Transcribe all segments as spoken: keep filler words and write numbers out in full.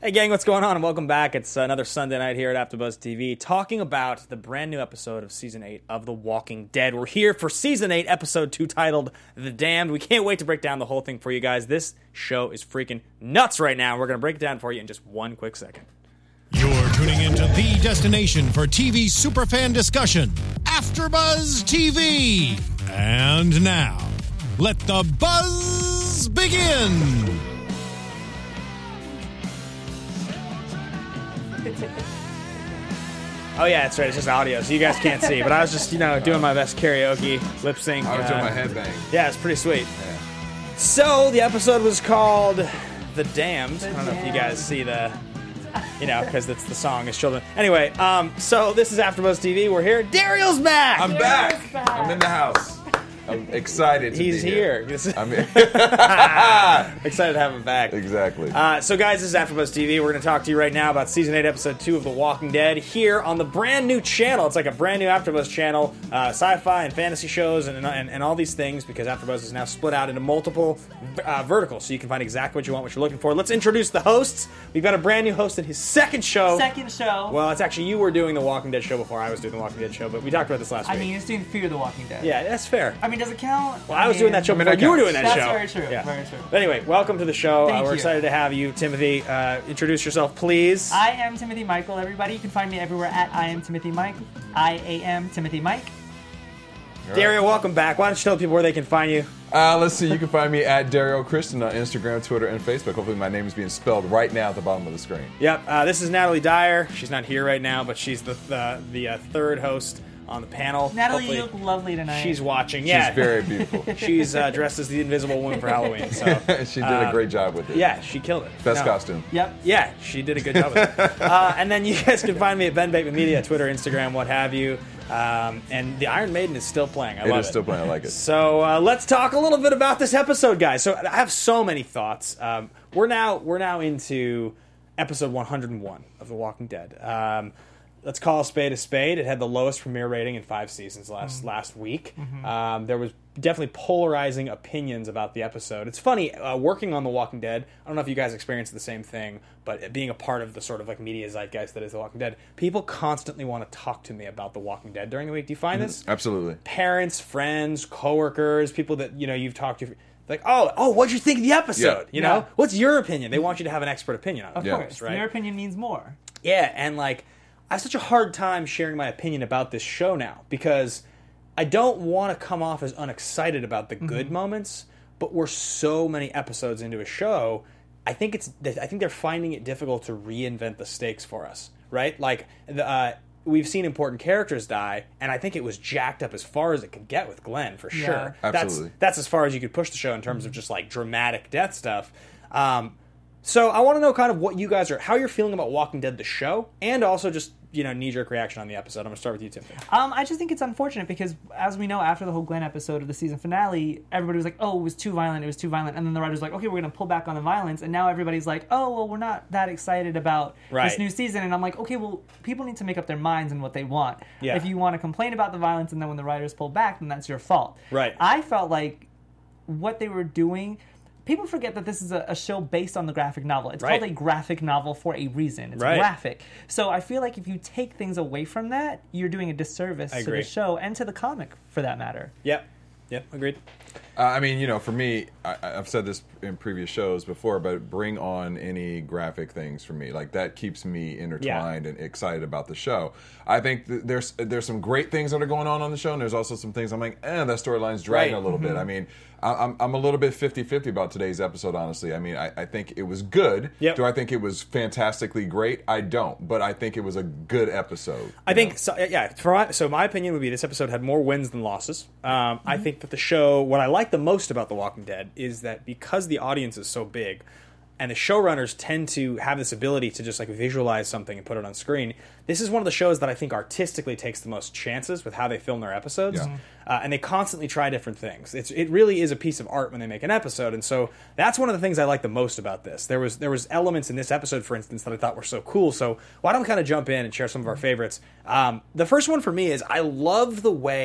Hey gang, what's going on? And welcome back. It's another Sunday night here at AfterBuzz T V, talking about the brand new episode of Season eight of The Walking Dead. We're here for Season eight, Episode two, titled The Damned. We can't wait to break down the whole thing for you guys. This show is freaking nuts right now. We're going to break it down for you in just one quick second. You're tuning into the destination for T V superfan discussion, AfterBuzz T V. And now, let the buzz begin. Oh yeah, that's right. It's just audio, so you guys can't see. But I was just, you know, doing my best karaoke, lip sync. I was uh, doing my headbang. Yeah, it's pretty sweet. Yeah. So the episode was called The Damned. The I don't know Damned. If you guys see the, you know, because it's the song as children. Anyway, um, so this is AfterBuzz T V. We're here. Daryl's back. I'm Daryl's back. back. I'm in the house. I'm excited to He's be here. here. I'm here. Excited to have him back. Exactly. Uh, so, guys, this is AfterBuzz T V. We're going to talk to you right now about Season eight, Episode two of The Walking Dead here on the brand new channel. It's like a brand new AfterBuzz channel, uh, sci-fi and fantasy shows and, and and all these things, because AfterBuzz is now split out into multiple uh, verticals, so you can find exactly what you want, what you're looking for. Let's introduce the hosts. We've got a brand new host in his second show. Second show. Well, it's actually you were doing The Walking Dead show before I was doing The Walking Dead show, but we talked about this last I week. mean, he's doing Fear the Walking Dead. Yeah, that's fair. I mean, does it count? Well, I was doing that show I mean, before that you were counts. doing that That's show. very true. Yeah. Very true. But anyway, welcome to the show. Thank uh, we're you. excited to have you, Timothy. Uh, introduce yourself, please. I am Timothy Michael, everybody. You can find me everywhere at I am Timothy Mike. I A M Timothy Mike. All right. Dario, welcome back. Why don't you tell people where they can find you? Uh, let's see. You can find me at Dario Christian on Instagram, Twitter, and Facebook. Hopefully my name is being spelled right now at the bottom of the screen. Yep. Uh, this is Natalie Dyer. She's not here right now, but she's the the, the uh, third host on the panel. Natalie, Hopefully you look lovely tonight. She's watching. Yeah. She's very beautiful. She's uh, dressed as the Invisible Woman for Halloween. So She did uh, a great job with it. Yeah, she killed it. Best No. costume. Yep. Yeah, she did a good job with it. Uh, and then you guys can find me at Ben Bateman Media, Twitter, Instagram, what have you. Um, and the Iron Maiden is still playing. I It love is still playing. I like it. So uh, let's talk a little bit about this episode, guys. So I have so many thoughts. Um, we're now we're now into episode one hundred one of The Walking Dead. Um, let's call a spade a spade. It had the lowest premiere rating in five seasons last mm-hmm. last week. Mm-hmm. Um, there was definitely polarizing opinions about the episode. It's funny, uh, working on The Walking Dead, I don't know if you guys experienced the same thing, but being a part of the sort of like media zeitgeist that is The Walking Dead, people constantly want to talk to me about The Walking Dead during the week. Do you find mm-hmm. this? Absolutely. Parents, friends, coworkers, people that, you know, you've talked to, like, oh, oh, what'd you think of the episode? Yeah. You know? Yeah. What's your opinion? They want you to have an expert opinion on it. Of Yeah. course. Right? Your opinion means more. Yeah, and like, I have such a hard time sharing my opinion about this show now, because I don't want to come off as unexcited about the good mm-hmm. moments, but we're so many episodes into a show, I think it's I think they're finding it difficult to reinvent the stakes for us, right? Like, the, uh, we've seen important characters die, and I think it was jacked up as far as it could get with Glenn, for Yeah. sure. Absolutely. That's, that's as far as you could push the show in terms of just like dramatic death stuff. Um, so I want to know kind of what you guys are, how you're feeling about Walking Dead the show, and also just, you know, knee-jerk reaction on the episode. I'm going to start with you, Timothy. Um, I just think it's unfortunate because, as we know, after the whole Glenn episode of the season finale, everybody was like, oh, it was too violent, it was too violent. And then the writers were like, okay, we're going to pull back on the violence. And now everybody's like, oh, well, we're not that excited about Right. this new season. And I'm like, okay, well, people need to make up their minds on what they want. Yeah. If you want to complain about the violence and then when the writers pull back, then that's your fault. Right. I felt like what they were doing... People forget that this is a, a show based on the graphic novel. It's Right. called a graphic novel for a reason. It's Right. graphic. So I feel like if you take things away from that, you're doing a disservice I to agree. the show and to the comic, for that matter. Yep. Yep, agreed. Uh, I mean, you know, for me, I, I've said this in previous shows before, but bring on any graphic things for me. Like, that keeps me intertwined and excited about the show. I think th- there's there's some great things that are going on on the show, and there's also some things I'm like, eh, that storyline's dragging Right. a little Mm-hmm. bit. I mean, I, I'm, I'm a little bit fifty-fifty about today's episode, honestly. I mean, I, I think it was good. Yep. Do I think it was fantastically great? I don't, but I think it was a good episode. I think, so, yeah, for my, so my opinion would be this episode had more wins than losses. Um, mm-hmm. I think that the show, what I like the most about The Walking Dead is that because the audience is so big, and the showrunners tend to have this ability to just like visualize something and put it on screen, this is one of the shows that I think artistically takes the most chances with how they film their episodes. Yeah. Uh, and they constantly try different things. It's, it really is a piece of art when they make an episode, and so that's one of the things I like the most about this. There was there was elements in this episode, for instance, that I thought were so cool. So why don't we kind of jump in and share some of our favorites? Um, the first one for me is I love the way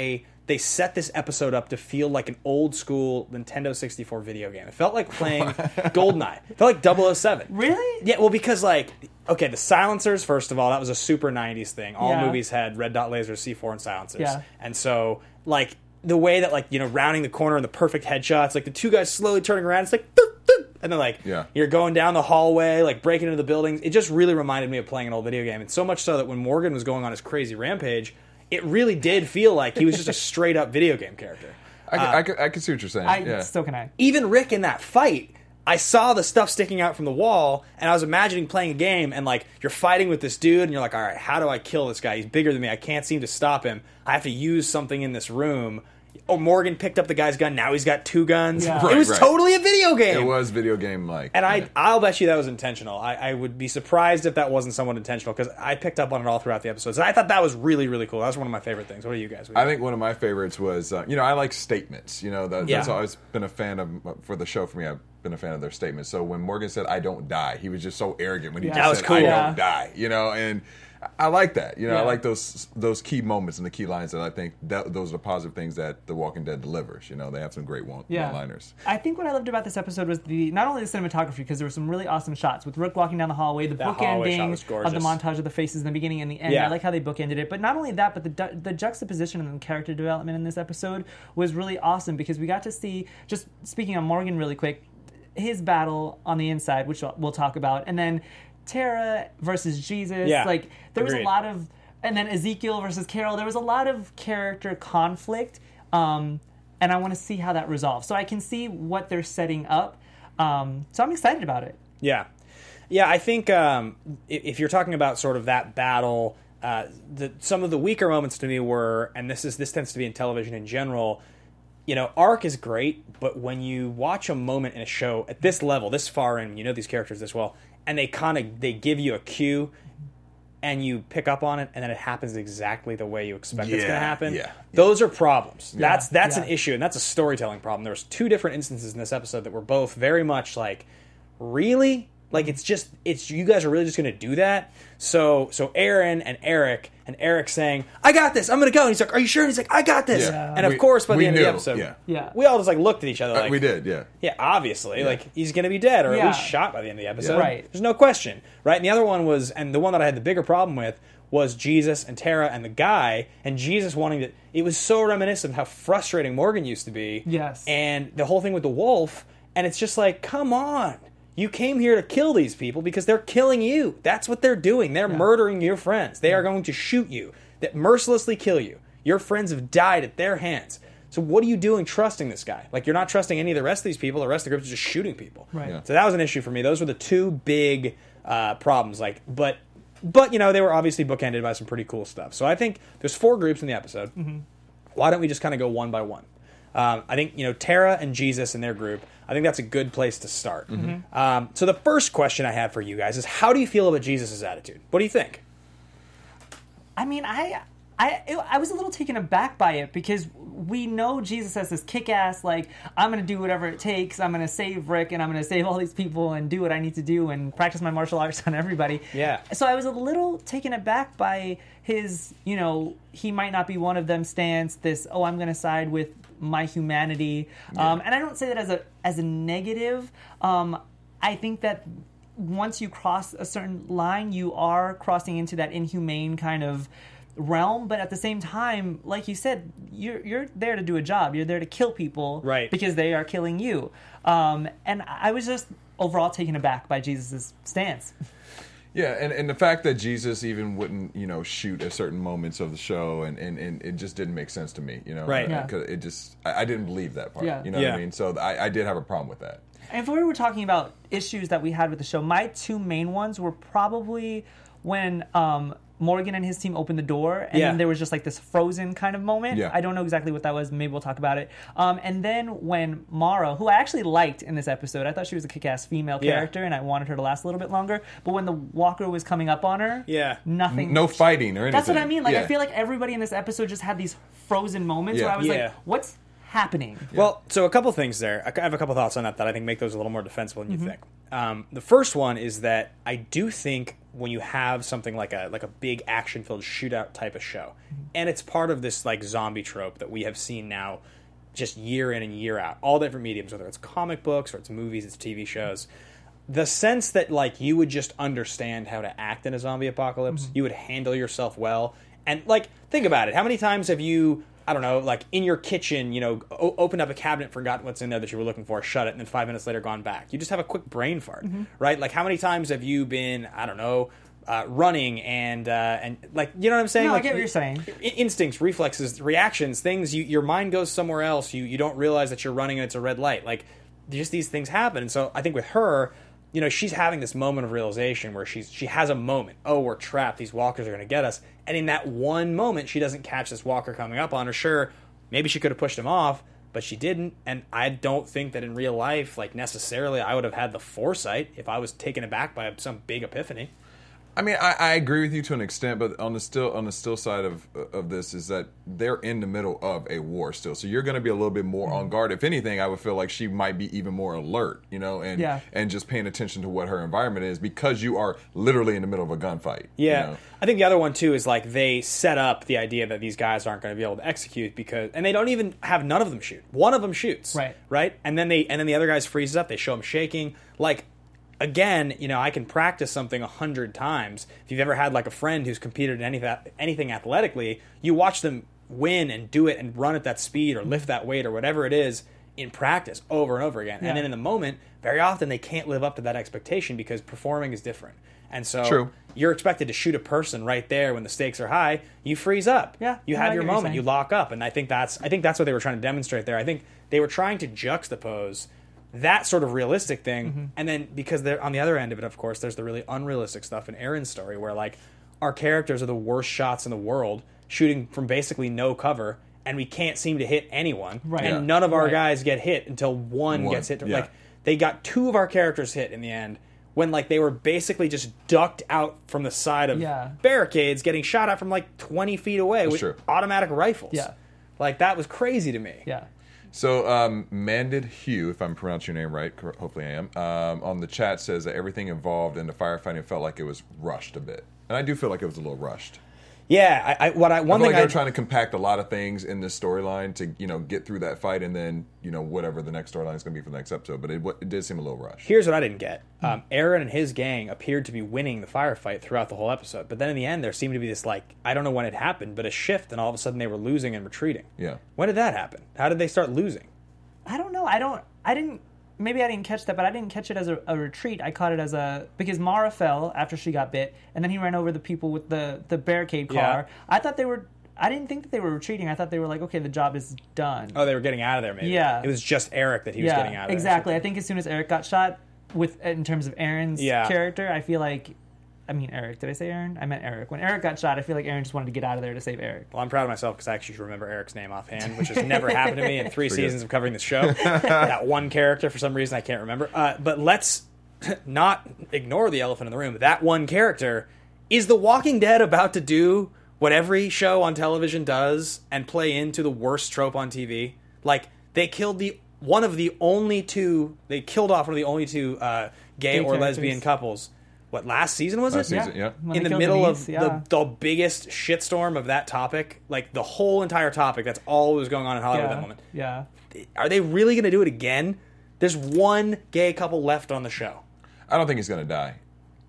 they set this episode up to feel like an old school Nintendo sixty-four video game. It felt like playing GoldenEye. It felt like double oh seven. Really? Yeah, well, because, like, okay, the silencers, first of all, that was a super nineties thing. All Yeah. movies had red dot lasers, C four, and silencers. Yeah. And so, like, the way that, like, you know, rounding the corner and the perfect headshots, like, the two guys slowly turning around, it's like, boop, boop, and then, like, Yeah. you're going down the hallway, like, breaking into the buildings. It just really reminded me of playing an old video game. And so much so that when Morgan was going on his crazy rampage, it really did feel like he was just a straight-up video game character. I, can, I, can, I can see what you're saying. I yeah. still can I. Even Rick in that fight, I saw the stuff sticking out from the wall, and I was imagining playing a game, and, like, you're fighting with this dude, and you're like, all right, how do I kill this guy? He's bigger than me. I can't seem to stop him. I have to use something in this room. Oh, Morgan picked up the guy's gun. Now he's got two guns. Yeah. It Right, was right. totally a video game. It was video game like. And I, yeah. I'll bet you that was intentional. I, I would be surprised if that wasn't somewhat intentional, because I picked up on it all throughout the episodes. And I thought that was really, really cool. That was one of my favorite things. What do you guys? I think one of my favorites was, uh, you know, I like statements. You know, that, Yeah. that's always been a fan of, for the show for me, I've been a fan of their statements. So when Morgan said, I don't die, he was just so arrogant when he Yeah. just That was said, cool. I Yeah. don't die, you know, and I like that. You know, Yeah. I like those those key moments and the key lines that I think that those are positive things that The Walking Dead delivers. You know, they have some great one, Yeah. one-liners. I think what I loved about this episode was the not only the cinematography, because there were some really awesome shots with Rick walking down the hallway, the That hallway shot bookending was of gorgeous. the montage of the faces in the beginning and the end. Yeah. I like how they bookended it. But not only that, but the du- the juxtaposition and the character development in this episode was really awesome, because we got to see, just speaking on Morgan really quick, his battle on the inside, which we'll talk about, and then Tara versus Jesus. Yeah. Like, there was Agreed. a lot of, and then Ezekiel versus Carol. There was a lot of character conflict, um, and I want to see how that resolves. So I can see what they're setting up. Um, so I'm excited about it. Yeah. Yeah, I think um, i- if you're talking about sort of that battle, uh, the, some of the weaker moments to me were, and this is this tends to be in television in general, you know, arc is great, but when you watch a moment in a show at this level, this far in, you know these characters this well, and they kind of they give you a cue, and you pick up on it, and then it happens exactly the way you expect it's going to Yeah, happen. yeah, Those are problems. That's that's yeah. an issue, and that's a storytelling problem. There was two different instances in this episode that were both very much like, really? Like, it's just, it's, you guys are really just going to do that? So, so Aaron and Eric, and Eric saying, I got this, I'm going to go. And he's like, are you sure? And he's like, I got this. Yeah. And of We- course, by the we end of knew, the episode, yeah. Yeah. we all just like looked at each other Uh, like, we did, yeah. yeah, obviously, like, he's going to be dead, or Yeah. at least shot by the end of the episode. Right. There's no question, right? And the other one was, and the one that I had the bigger problem with, was Jesus and Tara and the guy, and Jesus wanting to, it was so reminiscent of how frustrating Morgan used to be. Yes. And the whole thing with the wolf, and it's just like, come on. You came here to kill these people because they're killing you. That's what they're doing. They're murdering your friends. They are going to shoot you, that mercilessly kill you. Your friends have died at their hands. So what are you doing trusting this guy? Like, you're not trusting any of the rest of these people. The rest of the group is just shooting people. Right. Yeah. So that was an issue for me. Those were the two big uh, problems. Like, but but you know, they were obviously bookended by some pretty cool stuff. So I think there's four groups in the episode. Mm-hmm. Why don't we just kind of go one by one? Um, I think, you know, Tara and Jesus and their group, I think that's a good place to start. Mm-hmm. Um, so the first question I have for you guys is, how do you feel about Jesus' attitude? What do you think? I mean, I, I, it, I was a little taken aback by it, because we know Jesus as this kick-ass, like, I'm going to do whatever it takes. I'm going to save Rick, and I'm going to save all these people and do what I need to do and practice my martial arts on everybody. Yeah. So I was a little taken aback by his, you know, he might not be one of them stance, this, oh, I'm going to side with my humanity. Um, and I don't say that as a as a negative. Um, I think that once you cross a certain line, you are crossing into that inhumane kind of realm. But at the same time, like you said, you're you're there to do a job. You're there to kill people, Right. Because they are killing you. Um, and I was just overall taken aback by Jesus' stance. Yeah, and, and the fact that Jesus even wouldn't, you know, shoot at certain moments of the show, and, and, and it just didn't make sense to me, you know. Right. Yeah. Because it just, I, I didn't believe that part. Yeah. You know Yeah. what I mean? So I, I did have a problem with that. And if we were talking about issues that we had with the show, my two main ones were probably when um, Morgan and his team opened the door, and Yeah. then there was just like this frozen kind of moment. Yeah. I don't know exactly what that was. Maybe we'll talk about it. Um, and then when Mara, who I actually liked in this episode, I thought she was a kick-ass female Yeah. character, and I wanted her to last a little bit longer. But when the walker was coming up on her, Yeah. nothing. No fighting or anything. That's what I mean. Like, Yeah. I feel like everybody in this episode just had these frozen moments Yeah. where I was Yeah. like, what's happening? Well, so a couple things there. I have a couple thoughts on that that I think make those a little more defensible than Mm-hmm. you think. Um, the first one is that I do think when you have something like a like a big action filled shootout type of show, and it's part of this like zombie trope that we have seen now, just year in and year out, all different mediums, whether it's comic books or it's movies, it's T V shows. The sense that like you would just understand how to act in a zombie apocalypse, mm-hmm. you would handle yourself well, and like think about it. How many times have you, I don't know, like in your kitchen, you know, o- opened up a cabinet, forgotten what's in there that you were looking for, shut it, and then five minutes later gone back? You just have a quick brain fart, mm-hmm. right? Like how many times have you been, I don't know, uh, running and uh, and like you know what I'm saying? No, like, I get what you're saying. Instincts, reflexes, reactions, things. You, your mind goes somewhere else. You you don't realize that you're running and it's a red light. Like just these things happen. And so I think with her, you know, she's having this moment of realization where she's she has a moment. Oh, we're trapped. These walkers are going to get us. And in that one moment, she doesn't catch this walker coming up on her. Sure, maybe she could have pushed him off, but she didn't. And I don't think that in real life, like necessarily, I would have had the foresight if I was taken aback by some big epiphany. I mean, I, I agree with you to an extent, but on the still on the still side of of this is that they're in the middle of a war still, so you're going to be a little bit more on guard. If anything, I would feel like she might be even more alert, you know, and yeah. and just paying attention to what her environment is because you are literally in the middle of a gunfight. Yeah, you know? I think the other one too is like they set up the idea that these guys aren't going to be able to execute because, and they don't even have none of them shoot. One of them shoots, right, right, and then they and then the other guys freezes up. They show him shaking, like. Again, you know, I can practice something a hundred times. If you've ever had like a friend who's competed in anything, anything athletically, you watch them win and do it and run at that speed or lift that weight or whatever it is in practice over and over again. Yeah. And then in the moment, very often they can't live up to that expectation because performing is different. And so True. You're expected to shoot a person right there when the stakes are high. You freeze up. Yeah, you I have your get what you're moment. You lock up. And I think that's I think that's what they were trying to demonstrate there. I think they were trying to juxtapose that sort of realistic thing, mm-hmm. and then because they're on the other end of it, of course, there's the really unrealistic stuff in Erin's story, where like our characters are the worst shots in the world, shooting from basically no cover, and we can't seem to hit anyone, right. and yeah. none of our right. guys get hit until one, one. gets hit. Yeah. Like they got two of our characters hit in the end, when like they were basically just ducked out from the side of yeah. barricades, getting shot at from like twenty feet away That's with true. automatic rifles. Yeah, like that was crazy to me. Yeah. So, um, Manded Hugh, if I'm pronouncing your name right, hopefully I am, um, on the chat says that everything involved in the firefighting felt like it was rushed a bit. And I do feel like it was a little rushed. Yeah, I, I what I one I feel thing like they're I, trying to compact a lot of things in this storyline to, you know, get through that fight and then, you know, whatever the next storyline is going to be for the next episode. But it, it did seem a little rushed. Here's what I didn't get. Um, Eren and his gang appeared to be winning the firefight throughout the whole episode. But then in the end, there seemed to be this, like, I don't know when it happened, but a shift, and all of a sudden they were losing and retreating. Yeah. When did that happen? How did they start losing? I don't know. I don't. I didn't. Maybe I didn't catch that, but I didn't catch it as a, a retreat. I caught it as a because Mara fell after she got bit, and then he ran over the people with the the barricade car. Yeah. I thought they were. I didn't think that they were retreating. I thought they were like, okay, the job is done. Oh, they were getting out of there. Maybe. Yeah. It was just Eric that he was yeah, getting out of exactly. there. I think as soon as Eric got shot, with in terms of Eren's Yeah. character, I feel like. I mean, Eric. Did I say Eren? I meant Eric. When Eric got shot, I feel like Eren just wanted to get out of there to save Eric. Well, I'm proud of myself because I actually remember Eric's name offhand, which has never happened to me in three Pretty seasons good. of covering this show. That one character, for some reason, I can't remember. Uh, but let's not ignore the elephant in the room. That one character is The Walking Dead about to do what every show on television does and play into the worst trope on T V. Like, they killed the one of the only two, they killed off one of the only two uh, gay, Gay or characters. lesbian couples. What, last season was Last it? season, yeah. When In they the killed middle Denise, of yeah. the, the biggest shitstorm of that topic, like the whole entire topic, that's all that was going on in Hollywood yeah. at that moment. Yeah. Are they really going to do it again? There's one gay couple left on the show. I don't think he's going to die.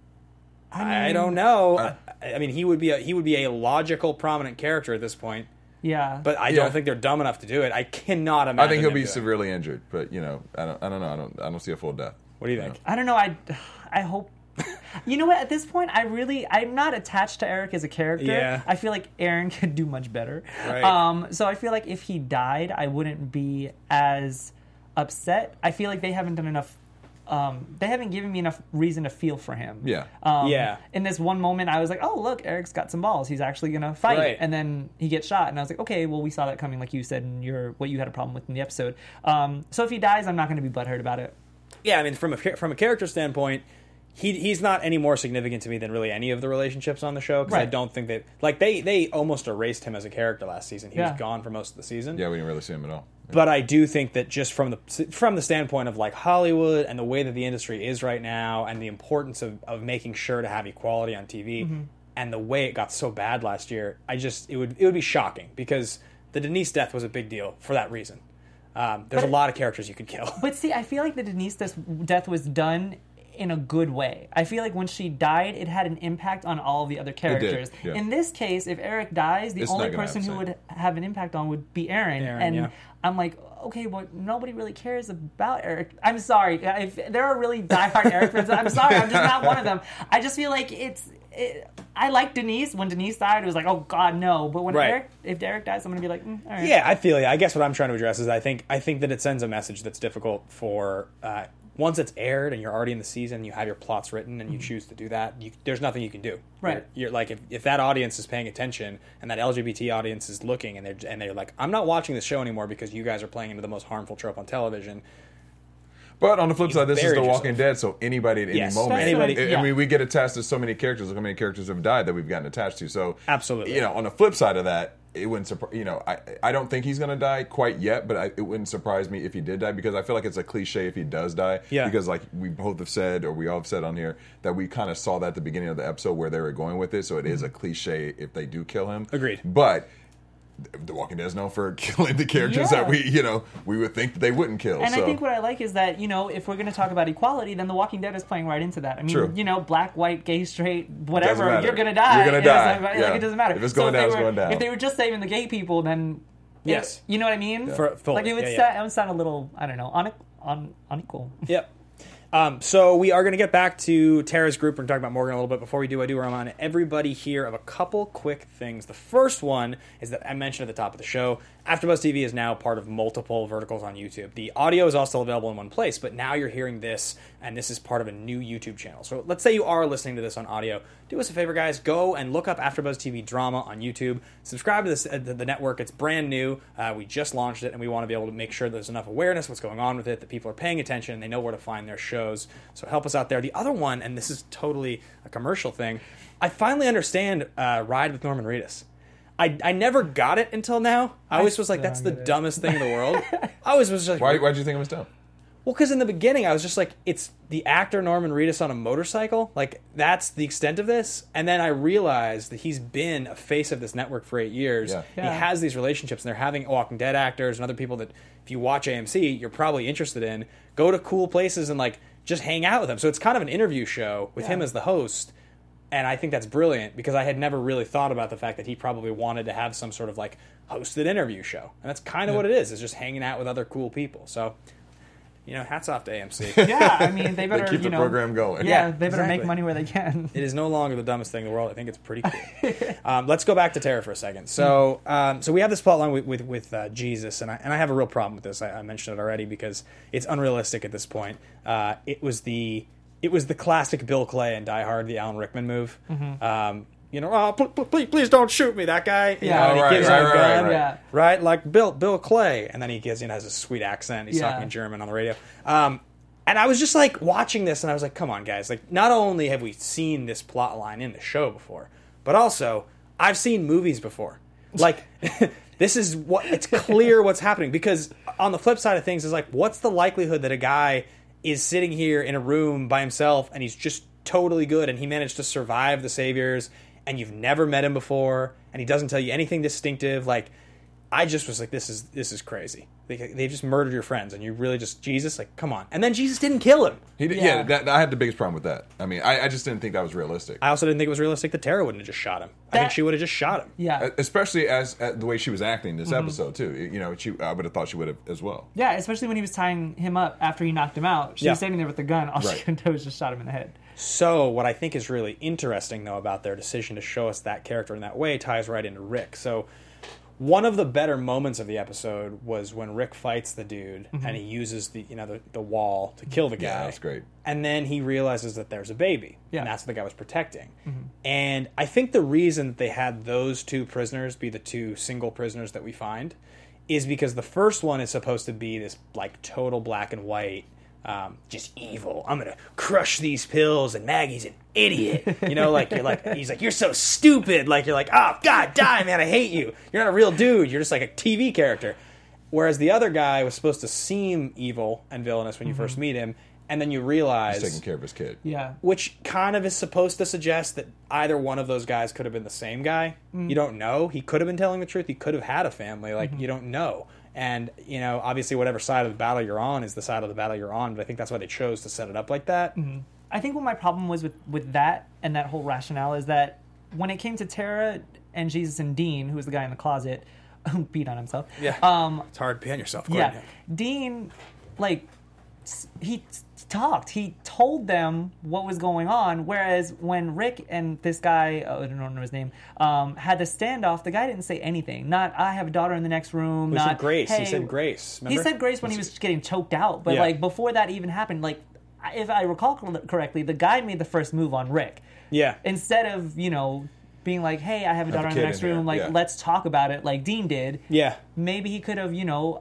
I, mean, I don't know. Uh, I, I mean, he would be a, he would be a logical, prominent character at this point. Yeah. But I Yeah. don't think they're dumb enough to do it. I cannot imagine. I think he'll them be doing it. severely injured, but, you know, I don't I don't know. I don't I don't see a full death. What do you think? I don't know. I, I hope. You know what? At this point, I really I'm not attached to Eric as a character. Yeah. I feel like Eren could do much better. Right. Um. So I feel like if he died, I wouldn't be as upset. I feel like they haven't done enough. Um, they haven't given me enough reason to feel for him. Yeah. Um, Yeah. In this one moment, I was like, "Oh, look, Eric's got some balls. He's actually gonna fight." Right. And then he gets shot, and I was like, "Okay, well, we saw that coming, like you said, in your what you had a problem with in the episode." Um, so if he dies, I'm not going to be butthurt about it. Yeah, I mean, from a from a character standpoint, he he's not any more significant to me than really any of the relationships on the show because I Right. don't think that like they they almost erased him as a character last season. He Yeah. was gone for most of the season. Yeah, we didn't really see him at all. But I do think that just from the from the standpoint of like Hollywood and the way that the industry is right now and the importance of, of making sure to have equality on T V mm-hmm. and the way it got so bad last year, I just it would it would be shocking because the Denise death was a big deal for that reason. Um, there's but, a lot of characters you could kill. But see, I feel like the Denise death was done in a good way. I feel like when she died, it had an impact on all of the other characters. Yeah. In this case, if Eric dies, the it's only person who would have an impact on would be Aaron. Aaron and yeah. I'm like, okay, well, nobody really cares about Eric. I'm sorry. If there are really diehard Eric fans, I'm sorry. I'm just not one of them. I just feel like it's... It, I like Denise. When Denise died, it was like, oh, God, no. But when right. Eric... If Eric dies, I'm going to be like, mm, all right. Yeah, I feel you. I guess what I'm trying to address is I think I think that it sends a message that's difficult for... Uh, once it's aired and you're already in the season, you have your plots written and you choose to do that, you, there's nothing you can do. Right. You're, you're like, if, if that audience is paying attention and that L G B T audience is looking and they're, and they're like, I'm not watching this show anymore because you guys are playing into the most harmful trope on television. But on the flip side, this is The Walking yourself. Dead, so anybody at any Yes. moment. Anybody- I, yeah. I mean, we get attached to so many characters. Look how many characters have died that we've gotten attached to. So Absolutely. You know, on the flip side of that, it wouldn't surprise. You know, I I don't think he's going to die quite yet, but I, it wouldn't surprise me if he did die because I feel like it's a cliche if he does die. Yeah. Because like we both have said, or we all have said on here, that we kind of saw that at the beginning of the episode where they were going with it. So it is a cliche if they do kill him. Agreed. But The Walking Dead is known for killing the characters Yeah. that we, you know, we would think that they wouldn't kill. And so. I think what I like is that, you know, if we're going to talk about equality, then The Walking Dead is playing right into that. I mean, True. you know, black, white, gay, straight, Doesn't whatever, matter. you're going to die. You're gonna It die. doesn't- Like, Yeah. it doesn't matter. If it's So going down, they it's were, going down. If they were just saving the gay people, then... it- Yes. you know what I mean? For- fully. Like, it would, Yeah, sa- yeah. it would sound a little, I don't know, un- un- unequal. Yep. Um, so we are going to get back to Tara's group and talk about Morgan a little bit. Before we do, I do remind everybody here of a couple quick things. The first one is that I mentioned at the top of the show, AfterBuzz T V is now part of multiple verticals on YouTube. The audio is also available in one place, but now you're hearing this, and this is part of a new YouTube channel. So let's say you are listening to this on audio. Do us a favor, guys. Go and look up AfterBuzz T V Drama on YouTube. Subscribe to this, uh, the, the network. It's brand new. Uh, we just launched it, and we want to be able to make sure there's enough awareness what's going on with it, that people are paying attention, and they know where to find their shows. So help us out there. The other one, and this is totally a commercial thing, I finally understand uh, Ride with Norman Reedus. I, I never got it until now. I always was like, that's the dumbest thing in the world. I always was just like, Why? Why did you think it was dumb? well, because in the beginning I was just like, it's the actor Norman Reedus on a motorcycle. Like, that's the extent of this. And then I realized that he's been a face of this network for eight years. Yeah. He Yeah. has these relationships, and they're having Walking Dead actors and other people that, if you watch A M C, you're probably interested in. Go to cool places and, like, just hang out with them. So it's kind of an interview show with Yeah. him as the host. And I think that's brilliant because I had never really thought about the fact that he probably wanted to have some sort of, like, hosted interview show. And that's kind of what it is. It's just hanging out with other cool people. So, you know, hats off to A M C. Yeah, I mean, they better, They keep you the know... program going. Yeah, Yeah, they better exactly. make money where they can. It is no longer the dumbest thing in the world. I think it's pretty cool. um, let's go back to Tara for a second. So, um, so we have this plotline with with, with uh, Jesus, and I and I have a real problem with this. I, I mentioned it already because it's unrealistic at this point. Uh, it was the it was the classic Bill Clay and Die Hard, the Alan Rickman move. Mm-hmm. Um, you know, oh, pl- pl- please, please don't shoot me, that guy. You Yeah. know, and Oh, he right, gives right, him a right, gun, right. Yeah. right? Like Bill Bill Clay, and then he gives, you know, has a sweet accent. He's Yeah. talking in German on the radio. Um, And I was just like watching this, and I was like, "Come on, guys! Like, not only have we seen this plot line in the show before, but also I've seen movies before. Like, this is what it's clear what's happening. Because on the flip side of things is like, what's the likelihood that a guy is sitting here in a room by himself and he's just totally good and he managed to survive the Saviors, and you've never met him before, and he doesn't tell you anything distinctive? Like, I just was like, this is this is crazy. They, they just murdered your friends, and you really just, Jesus, like, come on. And then Jesus didn't kill him. He did, Yeah. yeah, that, I had the biggest problem with that. I mean, I, I just didn't think that was realistic. I also didn't think it was realistic that Tara wouldn't have just shot him. I think That- she would have just shot him. Yeah. Especially as, as the way she was acting this Mm-hmm. episode too. You know, she, I would have thought she would have as well. Yeah, especially when he was tying him up after he knocked him out. She Yeah. was standing there with the gun. All Right. she could do was just shot him in the head. So what I think is really interesting, though, about their decision to show us that character in that way ties right into Rick. So one of the better moments of the episode was when Rick fights the dude, and he uses the you know the, the wall to kill the guy. Yeah, that's great. And then he realizes that there's a baby, Yeah. and that's what the guy was protecting. And I think the reason that they had those two prisoners be the two single prisoners that we find is because the first one is supposed to be this like total black and white, um, just evil. I'm gonna crush these pills, and Maggie's an idiot. You know, like you're like he's like you're so stupid. Like you're like, oh God, die, man, I hate you. You're not a real dude. You're just like a T V character. Whereas the other guy was supposed to seem evil and villainous when you Mm-hmm. first meet him, and then you realize... He's taking care of his kid. Yeah. Which kind of is supposed to suggest that either one of those guys could have been the same guy. Mm. You don't know. He could have been telling the truth. He could have had a family. Like, Mm-hmm. you don't know. And, you know, obviously whatever side of the battle you're on is the side of the battle you're on, but I think that's why they chose to set it up like that. Mm-hmm. I think what my problem was with, with that and that whole rationale is that when it came to Tara and Jesus and Dean, who was the guy in the closet, who beat on himself. Yeah. Um, It's hard to be on yourself. yeah. Gordon. Dean, like, s- he t- talked. He told them what was going on, whereas when Rick and this guy, oh, I don't know his name, um, had the standoff, the guy didn't say anything. Not, I have a daughter in the next room. He not, said grace. Hey, He said grace. He Remember? said grace when he was getting choked out, but Yeah. like before that even happened, like if I recall cor- correctly, the guy made the first move on Rick. Yeah. Instead of, you know, being like, hey, I have a Have daughter a in the kid next in here, room, like yeah. let's talk about it, like Dean did. Yeah. Maybe he could have, you know,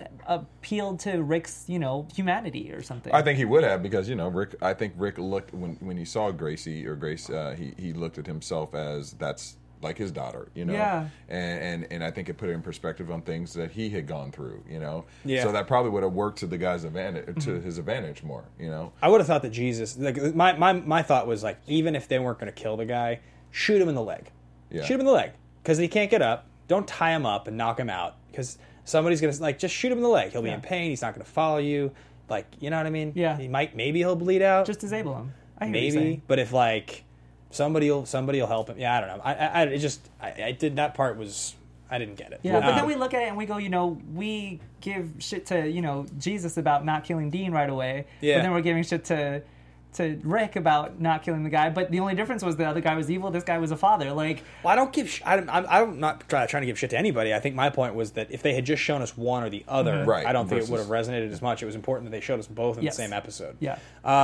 appealed to Rick's, you know, humanity or something. I think he would have because you know Rick. I think Rick looked when when he saw Gracie or Grace. Uh, he he looked at himself as that's like his daughter, you know. Yeah. And and and I think it put it in perspective on things that he had gone through, you know. Yeah. So that probably would have worked to the guy's advantage, to his advantage more, you know. I would have thought that Jesus, like my, my, my thought was like, even if they weren't going to kill the guy, shoot him in the leg. Yeah. Shoot him in the leg. Because he can't get up. Don't tie him up and knock him out. Because somebody's going to, like, just shoot him in the leg. He'll be Yeah. in pain. He's not going to follow you. Like, you know what I mean? Yeah. He might, maybe he'll bleed out. Just disable him. I hear what you're maybe. saying. But if, like, somebody will, somebody will help him. Yeah, I don't know. I, I, I it just, I, I did, that part was, I didn't get it. Yeah, but then Um, we look at it and we go, you know, we give shit to, you know, Jesus about not killing Dean right away. Yeah. But then we're giving shit to to Rick about not killing the guy. But the only difference was the other guy was evil. This guy was a father. Like, Well, I don't give. Sh- I, I'm, I'm not try, trying to give shit to anybody. I think my point was that if they had just shown us one or the other, Right, I don't think versus- it would have resonated as much. It was important that they showed us both in Yes. the same episode. yeah.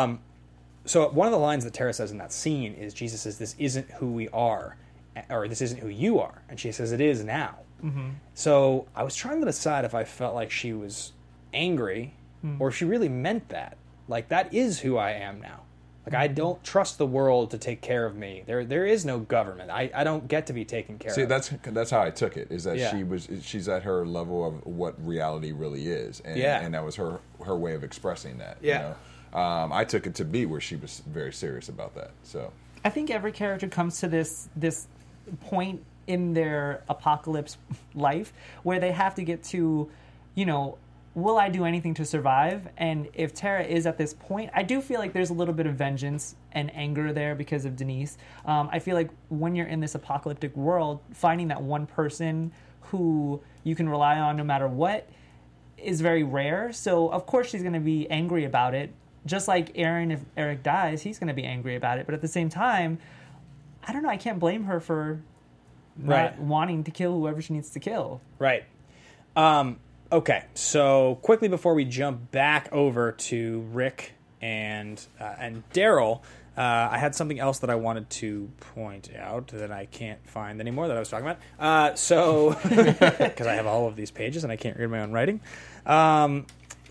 So one of the lines that Tara says in that scene is Jesus says, "This isn't who we are, or this isn't who you are," and she says, "It is now." Mm-hmm. So I was trying to decide if I felt like she was angry or if she really meant that. Like, that is who I am now. Like, I don't trust the world to take care of me. There, there is no government. I, I don't get to be taken care See, of. that's that's how I took it. Is that Yeah. she was she's at her level of what reality really is, and, Yeah. and that was her her way of expressing that. Yeah. You know? um, I took it to be where she was very serious about that. So I think every character comes to this this point in their apocalypse life where they have to get to, you know, will I do anything to survive? And if Tara is at this point, I do feel like there's a little bit of vengeance and anger there because of Denise. Um, I feel like when you're in this apocalyptic world, finding that one person who you can rely on no matter what is very rare. So of course she's going to be angry about it. Just like Aaron, if Eric dies, he's going to be angry about it. But at the same time, I don't know. I can't blame her for not Right. wanting to kill whoever she needs to kill. Right. Um, okay, so quickly before we jump back over to Rick and uh, and Daryl, uh, I had something else that I wanted to point out that I can't find anymore that I was talking about. Uh, so, because I have all of these pages and I can't read my own writing. Um,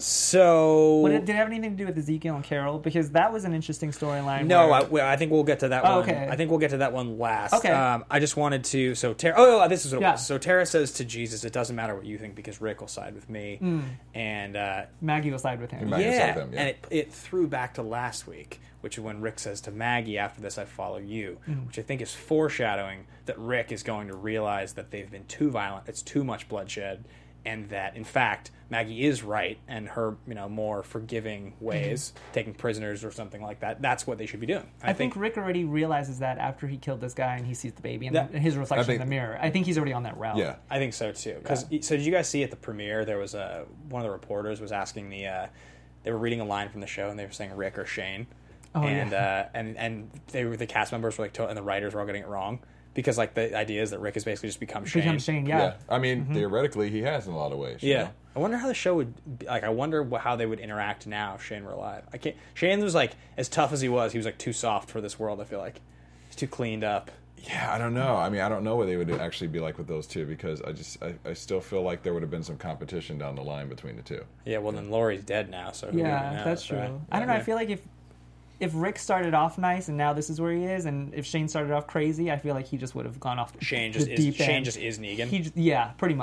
so, What, did it have anything to do with Ezekiel and Carol? Because that was an interesting storyline. no, where- I, well, I think we'll get to that Oh, one. okay. I think we'll get to that one last. Okay. Um, I just wanted to. So Tara. Oh, oh, this is what Yeah. it was. So Tara says to Jesus, "It doesn't matter what you think because Rick will side with me." Mm. And uh, Maggie will side with him. Maggie will yeah, side with them, yeah. and it it threw back to last week, which is when Rick says to Maggie, "After this, I follow you," Mm. which I think is foreshadowing that Rick is going to realize that they've been too violent. It's too much bloodshed. And that, in fact, Maggie is right, and her, you know, more forgiving ways, taking prisoners or something like that, that's what they should be doing. I, I think, Rick already realizes that after he killed this guy and he sees the baby and, That- and his reflection think- in the mirror. I think he's already on that route. yeah, I think so too. Because so did you guys see at the premiere there was a one of the reporters was asking the uh, they were reading a line from the show and they were saying Rick or Shane, Oh, and yeah. uh, and and they were the cast members were like to- and the writers were all getting it wrong because like the idea is that Rick has basically just become Shane. Become Shane, yeah. yeah. I mean, theoretically, he has in a lot of ways. you Yeah. know? I wonder how the show would be, like. I wonder wh- how they would interact now if Shane were alive. I can't. Shane was like as tough as he was. He was like too soft for this world. I feel like he's too cleaned up. Yeah, I don't know. I mean, I don't know what they would actually be like with those two because I just, I, I still feel like there would have been some competition down the line between the two. Yeah. Well, then Laurie's dead now, so who even Yeah, knows, that's true. right? I don't know. Yeah. I feel like if if Rick started off nice and now this is where he is, and if Shane started off crazy, I feel like he just would have gone off Shane the just is deep Shane end. just is Negan. He, j- yeah, pretty much.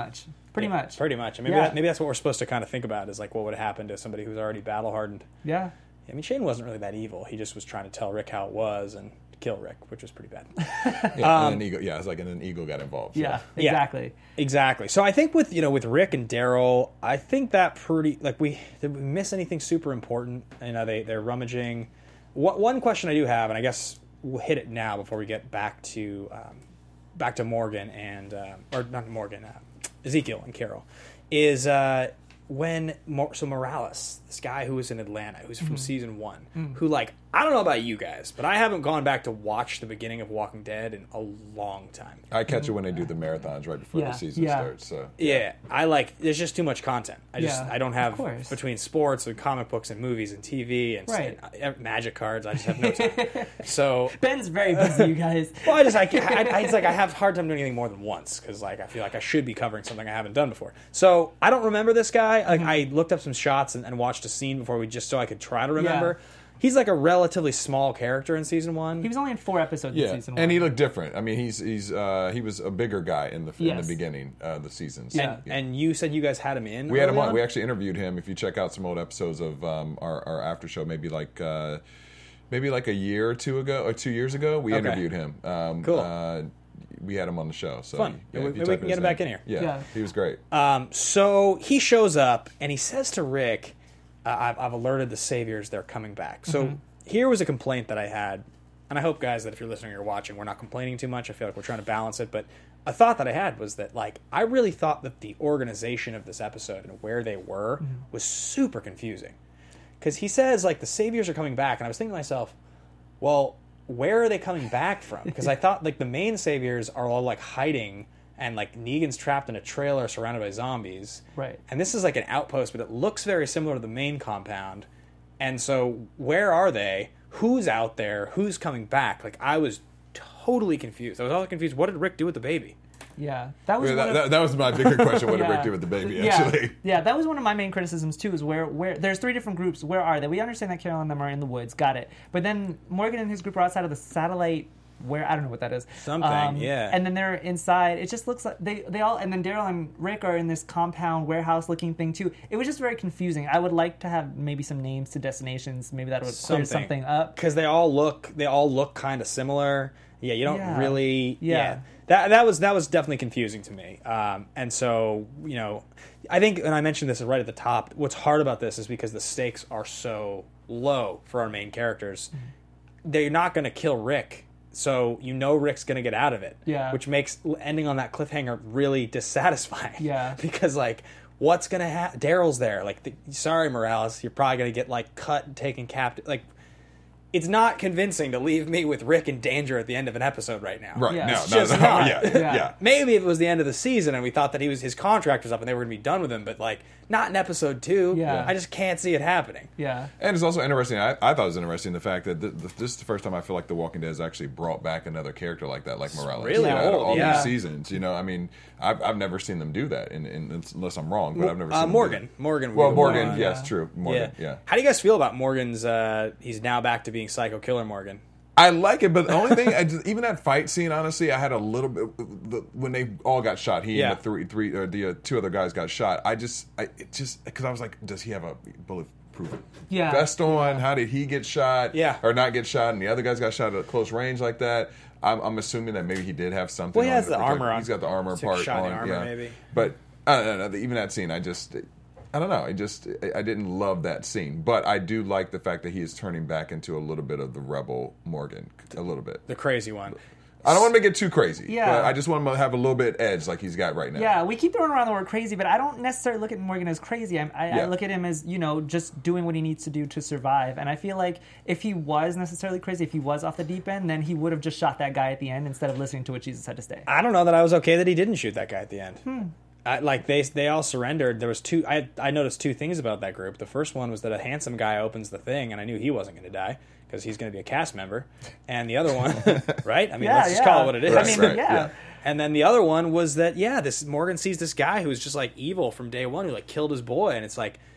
pretty Yeah, much. Pretty much. And maybe Yeah. that, maybe that's what we're supposed to kind of think about is like what would happen to somebody who's already battle hardened. Yeah. I mean, Shane wasn't really that evil. He just was trying to tell Rick how it was and kill Rick, which was pretty bad. Yeah, and an ego, yeah, it's like an ego got involved. so. Yeah, Yeah. exactly. Exactly. So I think with you know with Rick and Daryl, I think that pretty like we did we miss anything super important? You know, they they're rummaging. What one question I do have, and I guess we'll hit it now before we get back to um, back to Morgan and um, or not Morgan, uh, Ezekiel and Carol, is uh, when Mor- so Morales, this guy who was in Atlanta, who's from Mm-hmm. season one, who like I don't know about you guys, but I haven't gone back to watch the beginning of Walking Dead in a long time. I catch it when they do the marathons right before Yeah, the season yeah. starts. So Yeah, I like. There's just too much content. I just Yeah, I don't of have course. between sports and comic books and movies and T V and, Right. and, uh, magic cards. I just have no time. So Ben's very busy, you guys. well, I just I, I, I it's like I have a hard time doing anything more than once because like I feel like I should be covering something I haven't done before. So I don't remember this guy. Like I looked up some shots and, and watched a scene before we just so I could try to remember. Yeah. He's like a relatively small character in season one. He was only in four episodes yeah, in season one. and he looked different. I mean, he's he's uh, he was a bigger guy in the in Yes. the beginning of the seasons. Yeah. And you said you guys had him in. We had him early on. We actually interviewed him. If you check out some old episodes of um, our, our after show, maybe like uh, maybe like a year or two ago or two years ago, we Okay. interviewed him. Um, Cool. Uh, we had him on the show. So Fun. yeah, Maybe if we you can type get his him back name- in here. Yeah, Yeah. he was great. Um, so he shows up and he says to Rick, uh, I've, I've alerted the Saviors they're coming back. So Mm-hmm. here was a complaint that I had, and I hope, guys, that if you're listening or watching, we're not complaining too much. I feel like we're trying to balance it, but a thought that I had was that, like, I really thought that the organization of this episode and where they were Mm-hmm. was super confusing. Because he says, like, the Saviors are coming back, and I was thinking to myself, well, where are they coming back from? Because I thought, like, the main Saviors are all, like, hiding, and, like, Negan's trapped in a trailer surrounded by zombies. Right. And this is, like, an outpost, but it looks very similar to the main compound. And so, where are they? Who's out there? Who's coming back? Like, I was totally confused. I was also confused. What did Rick do with the baby? Yeah, that was Yeah, one that, of, that, that was my bigger question. What did Yeah. Rick do with the baby? yeah, Actually, yeah, that was one of my main criticisms too. Is where where there's three different groups. Where are they? We understand that Carol and them are in the woods. Got it. But then Morgan and his group are outside of the satellite. Where I don't know what that is. Something, yeah. And then they're inside. It just looks like they they all. And then Daryl and Rick are in this compound warehouse looking thing too. It was just very confusing. I would like to have maybe some names to destinations. Maybe that would clear something up. Because they all look, they all look kind of similar. Yeah, you don't Yeah. really. Yeah. Yeah. That that was that was definitely confusing to me. Um, and so you know, I think, and I mentioned this right at the top. What's hard about this is because the stakes are so low for our main characters. Mm-hmm. They're not going to kill Rick. So you know Rick's going to get out of it, Yeah. which makes ending on that cliffhanger really dissatisfying. Yeah. because like, what's going to happen? Daryl's there. Like, the, sorry, Morales, you're probably going to get like cut and taken captive. Like, it's not convincing to leave me with Rick in danger at the end of an episode right now. right? Yeah. No, It's no, just no, not. yeah, Yeah. yeah. Maybe if it was the end of the season and we thought that he was his contract was up and they were going to be done with him, but like not in episode two. Yeah. I just can't see it happening. Yeah. And it's also interesting. I, I thought it was interesting the fact that th- th- this is the first time I feel like The Walking Dead has actually brought back another character like that, like Morales. really you know, out of old, all yeah. these seasons. You know, I mean, I've, I've never seen them do that, in, in, unless I'm wrong. But I've never seen Uh, them do Morgan. that. Morgan. would Well, be the Morgan, one. yes, true. Morgan, yeah. How do you guys feel about Morgan's? Uh, he's now back to being Psycho Killer Morgan. I like it, but the only thing, I just, even that fight scene, honestly, I had a little bit the, when they all got shot. He Yeah. and the three, three, uh, the uh, two other guys got shot. I just, I it just because I was like, does he have a bulletproof Yeah. vest on? How did he get shot? Yeah. or not get shot? And the other guys got shot at close range like that. I'm, I'm assuming that maybe he did have something. Well, he on has to the protect- armor on. He's got the armor Took a part shot in on. the armor, yeah. maybe. But I don't know. Even that scene, I just. I don't know. I just I I didn't love that scene, but I do like the fact that he is turning back into a little bit of the rebel Morgan, a little bit. The crazy one. I don't want to make it too crazy. Yeah. But I just want him to have a little bit edge like he's got right now. Yeah, we keep throwing around the word crazy, but I don't necessarily look at Morgan as crazy. I, I, Yeah. I look at him as, you know, just doing what he needs to do to survive. And I feel like if he was necessarily crazy, if he was off the deep end, then he would have just shot that guy at the end instead of listening to what Jesus had to say. I don't know that I was okay that he didn't shoot that guy at the end. I, like they they all surrendered. There was two. I I noticed two things about that group. The first one was that a handsome guy opens the thing, and I knew he wasn't going to die because he's going to be a cast member. And the other one, right? I mean, Yeah, let's just yeah. call it what it is. I mean, Right, yeah. yeah. And then the other one was that yeah, this Morgan sees this guy who's just like evil from day one, who like killed his boy, and it's like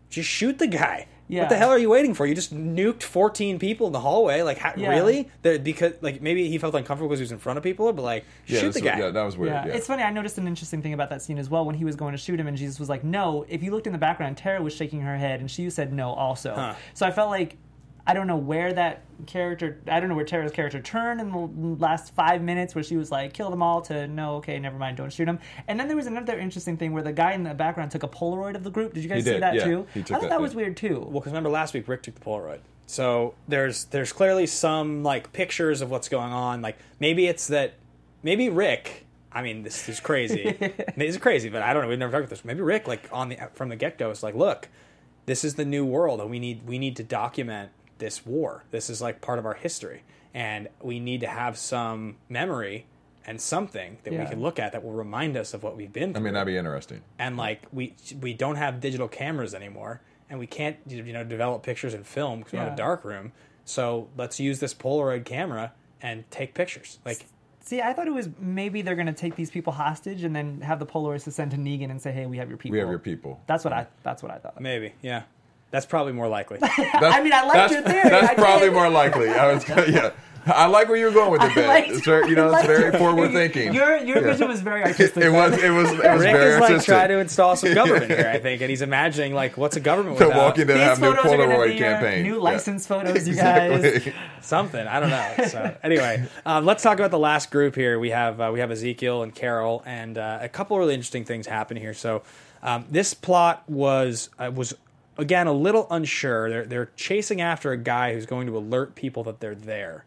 just shoot the guy. Yeah. What the hell are you waiting for? You just nuked fourteen people in the hallway. Like, how, Yeah. really? They're, because like maybe he felt uncomfortable because he was in front of people, but like, Yeah, shoot the that's- guy. Yeah, that was weird. Yeah. Yeah, It's funny. I noticed an interesting thing about that scene as well when he was going to shoot him, and Jesus was like, "No." If you looked in the background, Tara was shaking her head, and she said no also. Huh. So I felt like I don't know where that character. I don't know where Tara's character turned in the last five minutes, where she was like, "Kill them all," to no, okay, never mind, don't shoot him. And then there was another interesting thing where the guy in the background took a Polaroid of the group. Did you guys He see did, that yeah. too? He I took thought that, that was yeah. weird too. Well, because remember last week Rick took the Polaroid, so there's there's clearly some like pictures of what's going on. Like maybe it's that maybe Rick. I mean, this is crazy. This is crazy, but I don't know. We've never talked about this. Maybe Rick, like on the from the get go, is like, look, this is the new world, and we need we need to document this war. This is like part of our history, and we need to have some memory and something that Yeah. we can look at that will remind us of what we've been through. I mean, that'd be interesting. And like we we don't have digital cameras anymore, and we can't you know develop pictures in film because we don't have a Yeah. dark room. So let's use this Polaroid camera and take pictures. Like See, I thought it was maybe they're going to take these people hostage and then have the Polaroids to send to Negan and say, "Hey, we have your people." We have your people. That's what I. That's what I thought. maybe, yeah, that's probably more likely. That's, I mean, I liked that's, your theory. That's I probably did. more likely. I was, yeah. I like where you were going with it, I Ben. liked- It's very, you know, I it's liked very your- forward thinking. Your your vision was very artistic. It was, it was, it was Rick very is like artistic. trying to install some government here, I think, and he's imagining like what's a government The without Walking Dead These have new photos are going to Polaroid be your campaign. new Yeah. license photos, you guys. Exactly. something. I don't know. So anyway, um, let's talk about the last group here. We have uh, we have Ezekiel and Carol, and uh, a couple really interesting things happen here. So um, this plot was uh, was again a little unsure. They're they're chasing after a guy who's going to alert people that they're there,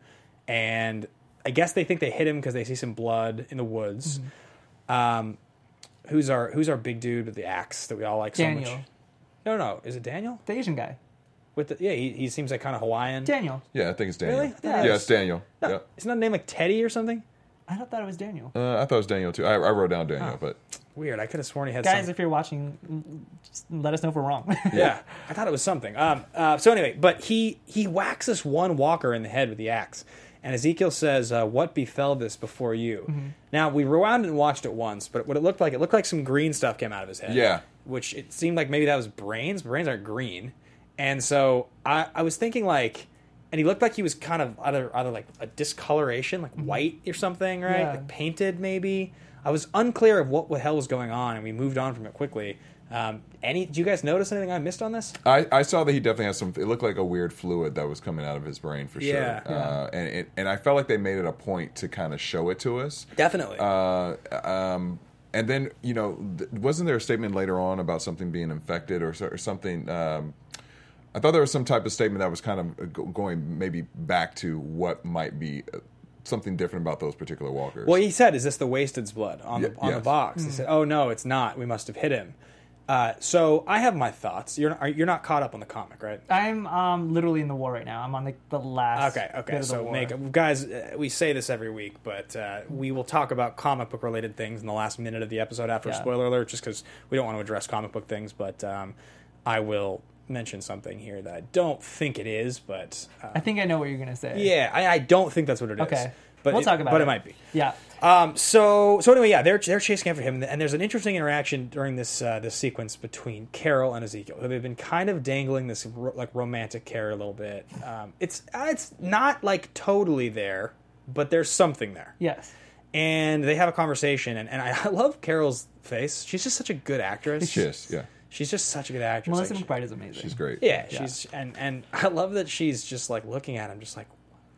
and I guess they think they hit him because they see some blood in the woods. Mm-hmm. Um, who's our who's our big dude with the axe that we all like so Daniel, much? No, no, is it Daniel? the Asian guy. With the yeah, he, he seems like kind of Hawaiian. Daniel. Yeah, I think it's Daniel. Really? I thought Yeah. it Yeah, was- it's Daniel. No, Yeah. Isn't that a name like Teddy or something? I thought that it was Daniel. Uh, I thought it was Daniel too. I, I wrote down Daniel, Oh. but Weird. I could have sworn he had Guys, some... if you're watching, mm, just let us know if we're wrong. Yeah, I thought it was something. Um, uh, so anyway, but he he whacks this one walker in the head with the axe, and Ezekiel says, uh, "What befell this before you?" Mm-hmm. Now we rewound and watched it once, but what it looked like, it looked like some green stuff came out of his head. Yeah. which it seemed like maybe that was brains. Brains aren't green, and so I, I was thinking like, and he looked like he was kind of either either like a discoloration, like white or something, right? Yeah. Like painted maybe. I was unclear of what the hell was going on, and we moved on from it quickly. Um, any? Do you guys notice anything I missed on this? I, I saw that he definitely has some. It looked like a weird fluid that was coming out of his brain for Yeah. sure. Uh, and it, and I felt like they made it a point to kind of show it to us. Definitely. Uh, um, and then you know, th- wasn't there a statement later on about something being infected or, so- or something? Um, I thought there was some type of statement that was kind of go- going maybe back to what might be uh, something different about those particular walkers. Well, he said, "Is this the Wasted's blood on the Yeah, on the yes. box?" He said, "Oh no, it's not. We must have hit him." Uh, so I have my thoughts. You're are, you're not caught up on the comic, right? I'm um, literally in the war right now. I'm on the, the last. Okay, bit okay. of the So, war. make guys, uh, we say this every week, but uh, we will talk about comic book related things in the last minute of the episode after a Yeah. spoiler alert, just because we don't want to address comic book things. But um, I will mention something here that I don't think it is, but uh, I think I know what you're gonna say. yeah, I, I don't think that's what it is. Okay. But We'll it, talk about but it. it might be. Yeah. Um, so so anyway, yeah, they're they're chasing after him, and there's an interesting interaction during this uh, this sequence between Carol and Ezekiel. They've been kind of dangling this ro- like romantic carrot a little bit. Um, it's uh, it's not like totally there, but there's something there. Yes. And they have a conversation, and, and I, I love Carol's face. She's just such a good actress. She is, yeah, She's just such a good actress. Melissa Like, she- McBride is amazing. she's great. yeah, Yeah. she's and and I love that she's just like looking at him, just like.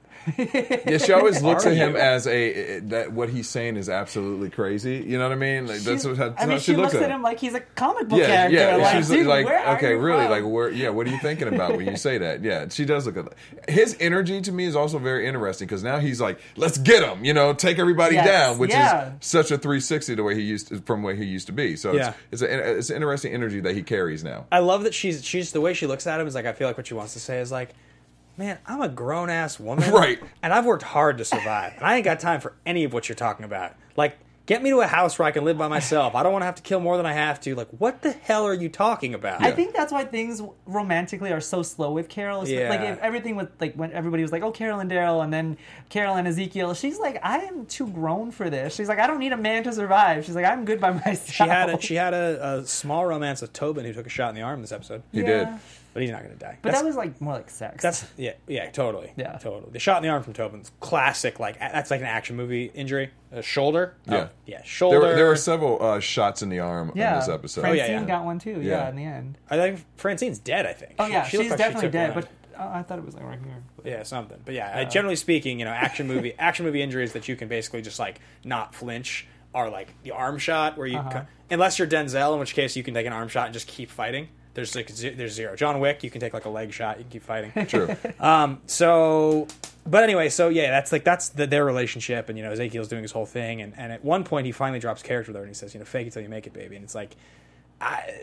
Yeah, she always looks Are at him you? as a that what he's saying is absolutely crazy. You know what I mean? Like, that's She's- what, that's I mean, how she, looks at him. him like he's a comic book Yeah, character. yeah. Like, She's dude, like, where are okay, you really, from? like, where? Yeah, what are you thinking about when you say that? Yeah, she does look at his energy. To me, is also very interesting because now he's like, let's get him. You know, take everybody Yes, down, which yeah. is such a three sixty the way he used to, from where he used to be. So Yeah. it's it's, a, it's an interesting energy that he carries now. I love that she's she's the way she looks at him is like I feel like what she wants to say is like, man, I'm a grown ass woman, Right. And I've worked hard to survive, and I ain't got time for any of what you're talking about. Like, Get me to a house where I can live by myself. I don't want to have to kill more than I have to. Like, what the hell are you talking about? I think that's why things romantically are so slow with Carol. Yeah. Like if everything with like when everybody was like, "Oh, Carol and Daryl," and then Carol and Ezekiel. She's like, "I am too grown for this." She's like, "I don't need a man to survive." She's like, "I'm good by myself." She had a, she had a, a small romance with Tobin, who took a shot in the arm this episode. He Yeah. did. But he's not going to die. But That's- that was like more like sex. That's yeah, yeah, totally, Yeah. totally. The shot in the arm from Tobin's classic. Like a- that's like an action movie injury. A shoulder. Yeah. Oh, yeah, shoulder. There, there were several uh, shots in the arm yeah. in this episode. Francine Oh, yeah, yeah. got one too. Yeah. Yeah. in the end. I think Francine's dead. I think. Oh yeah, She- she she's looked like she definitely took dead. one. But uh, I thought it was like right here. Yeah, something. But yeah, uh, generally speaking, you know, action movie action movie injuries that you can basically just like not flinch are like the arm shot where you, Uh-huh. co- unless you're Denzel, in which case you can take an arm shot and just keep fighting. There's like ze- there's zero. John Wick, you can take like a leg shot, you can keep fighting. True. Um, so, but anyway, so yeah, that's like that's the, their relationship, and you know, Ezekiel's doing his whole thing, and, and at one point he finally drops character with her, and he says, you know, fake it till you make it, baby, and it's like, I,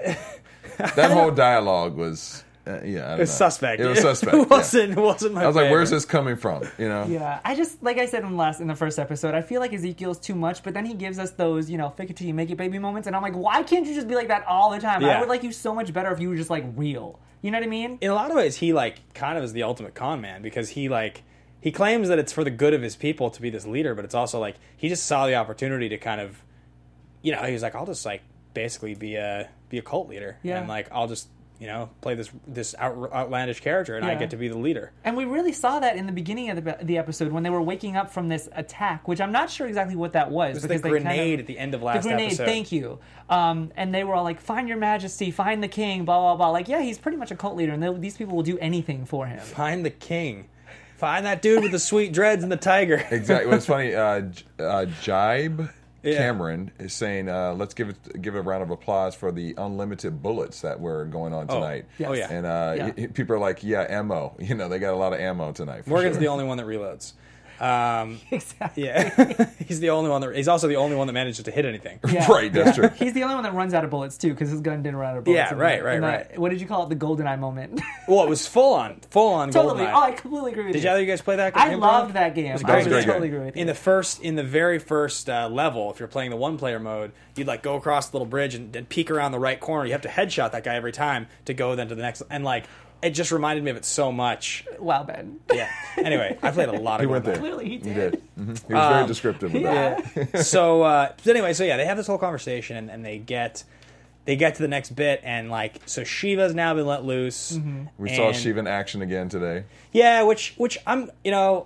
That whole dialogue was, uh, yeah, I don't it was know. suspect. It was suspect. it yeah. wasn't. It wasn't my. I was like, "Where's favorite. this coming from?" You know. Yeah, I just like I said in the last in the first episode, I feel like Ezekiel's too much, but then he gives us those, you know, fake it till you make it baby moments, and I'm like, why can't you just be like that all the time? Yeah. I would like you so much better if you were just like real. You know what I mean? In a lot of ways, he like kind of is the ultimate con man because he like he claims that it's for the good of his people to be this leader, but it's also like he just saw the opportunity to kind of, you know, he was like, I'll just like basically be a be a cult leader, Yeah. and like I'll just you know play this this out, outlandish character, and I Yeah. get to be the leader. And we really saw that in the beginning of the, the episode when they were waking up from this attack, which I'm not sure exactly what that was. It was the because they grenade kind of, at the end of the last grenade, episode. thank you. Um, and they were all like, "Find your majesty, find the king," blah blah blah. Like, yeah, he's pretty much a cult leader, and they, these people will do anything for him. Find the king. Find that dude with the sweet dreads and the tiger. Exactly. What's funny, uh, J- uh, Jibe Yeah. Cameron is saying, uh, "Let's give it give a round of applause for the unlimited bullets that were going on tonight." Yes. Oh, yeah. And uh, Yeah. y- y- people are like, "Yeah, ammo. You know, they got a lot of ammo tonight." For Morgan's sure. the only one that reloads. Um, Exactly. yeah, he's the only one that. He's also the only one that manages to hit anything. Yeah. Right, that's true. He's the only one that runs out of bullets too, because his gun didn't run out of bullets. Yeah, in right, the- right, in the- right. What did you call it? The GoldenEye moment. Well, it was full on, full on. Totally. GoldenEye. Oh, I completely agree with Did you. either of you guys play that? I game, loved bro? that game. was I great. would It was a great totally game. agree with you. In the first, in the very first uh, level, if you're playing the one-player mode, you'd like go across the little bridge and, and peek around the right corner. You have to headshot that guy every time to go then to the next. And like, it just reminded me of it so much. Wow, Ben. Yeah. Anyway, I played a lot of. He went GoldenEye. there. Clearly he He did. did. hmm He was very descriptive with that. Yeah. so uh, so anyway, so yeah, they have this whole conversation and, and they get they get to the next bit and like so Shiva's now been let loose. We saw and- Shiva in action again today. Yeah, which which I'm you know,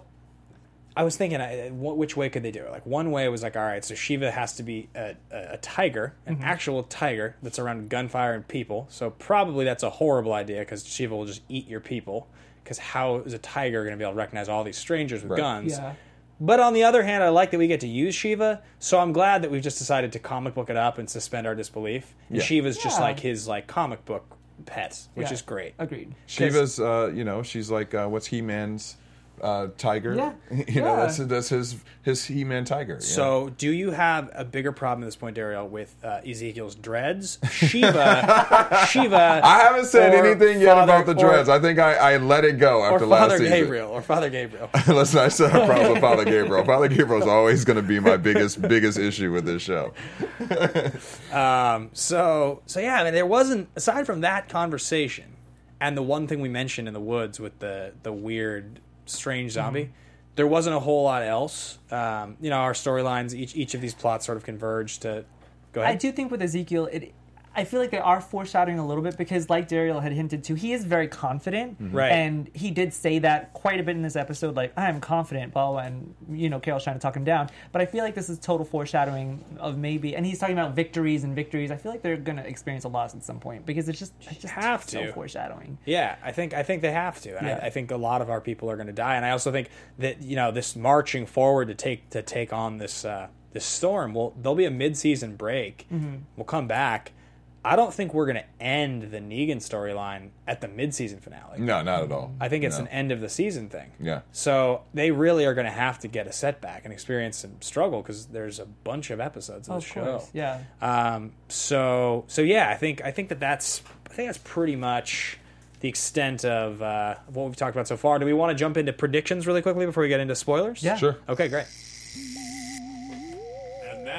I was thinking uh, wh- which way could they do it? Like one way was like, all right, so Shiva has to be a, a, a tiger, an actual tiger that's around gunfire and people. So probably that's a horrible idea because Shiva will just eat your people. Because how is a tiger going to be able to recognize all these strangers with Right. guns? Yeah. But on the other hand, I like that we get to use Shiva, so I'm glad that we've just decided to comic book it up and suspend our disbelief. And Yeah. Shiva's just Yeah. like his like comic book pet, which Yeah. is great. Agreed. Shiva's, uh, you know, she's like, uh, what's He-Man's uh, tiger? Yeah. You know, Yeah. that's that's his his He-Man tiger. you know? So, do you have a bigger problem at this point, Daryl, with uh, Ezekiel's dreads, Shiva, Shiva? I haven't said or anything yet Father- about the dreads. or, I think I, I let it go or after last Father season. Gabriel, or Father Gabriel. Listen, I still have problems with Father Gabriel. Father Gabriel's always going to be my biggest biggest issue with this show. Um, so, so yeah, I mean, there wasn't aside from that conversation, and the one thing we mentioned in the woods with the the weird, strange zombie. Mm-hmm. There wasn't a whole lot else. Um, you know, our storylines, each each of these plots sort of converge to. Go ahead. I do think with Ezekiel, it. I feel like they are foreshadowing a little bit because, like Daryl had hinted to, he is very confident, Right. and he did say that quite a bit in this episode. Like, I am confident, blah, blah, and you know, Carol's trying to talk him down. But I feel like this is total foreshadowing of maybe, and he's talking about victories and victories. I feel like they're going to experience a loss at some point because it's just, it's just have so to. foreshadowing. Yeah, I think I think they have to, and Yeah. I, I think a lot of our people are going to die. And I also think that you know this marching forward to take to take on this uh, this storm. Well, there'll be a mid-season break. Mm-hmm. We'll come back. I don't think we're going to end the Negan storyline at the mid-season finale. No, not at all. I think it's No. an end of the season thing. Yeah. So they really are going to have to get a setback and experience some struggle because there's a bunch of episodes of the Of show. course, yeah. Um, so so yeah, I think I think that that's I think that's pretty much the extent of uh, what we've talked about so far. Do we want to jump into predictions really quickly before we get into spoilers? Yeah. Sure. Okay, great. And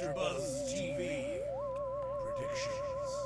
AfterBuzz T V predictions.